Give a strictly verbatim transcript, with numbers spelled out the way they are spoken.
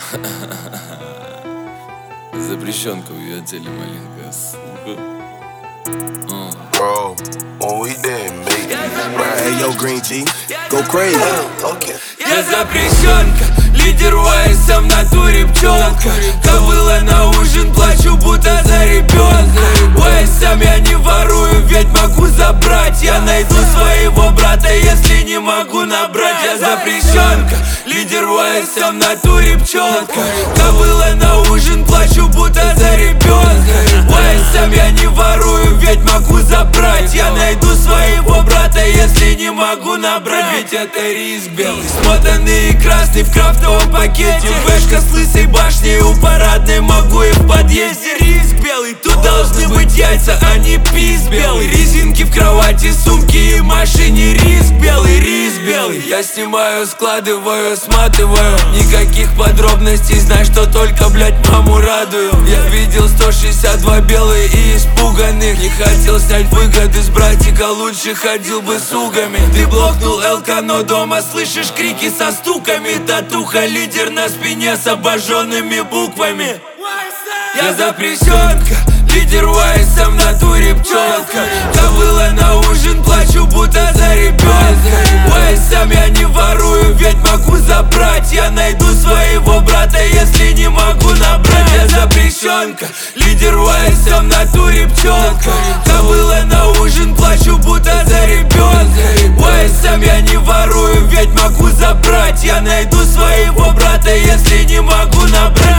Запрещенка в ее теле маленькая сука. Bro, when we didn't make it, right? Hey, yo, Green G, go crazy. Okay. Я запрещенка, лидер Уайса в натуре пчелка. Кобыла на ужин, плачу будто за ребенка. Уайсом я не ворую, ведь могу забрать. Я найду своего брата, если не могу набрать. Я запрещенка, лидер Уайса в натуре пчелка. Кобыла на ужин, плачу будто за ребенка. Уайсом я не ворую, ведь могу забрать. Я найду своего брата, если не могу набрать. Ведь это риск белый, смотанный и красный в крафтовом пакете. Вешка с лысой башней у парадной, могу и в подъезде. Риск белый, тут должны быть яйца, а не пиз белый. Резинки в кровати, сумки и машине. Риск белый, риск белый. Я снимаю, складываю, сматываю. Никаких подробностей, знай, что только, блять, маму радую. Я видел сто шестьдесят два белые и испуганных. Не хотел снять выгоды с братика, лучше ходил бы с угами. Ты блокнул ЛК, но дома слышишь крики со стуками. Татуха, лидер на спине с обожженными буквами. Я запрещенка, лидер Уайса в натуре пчелка. Кобыла на ужин, плачу будто за ребенка. Уайсом я не ворую, ведь могу забрать. Я найду своего брата, если не могу набрать. Я запрещенка, лидер Уайса в натуре пчелка. Кобыла на ужин, плачу будто за ребенка. Уайсом я не ворую, ведь могу забрать. Я найду своего брата, если не могу набрать.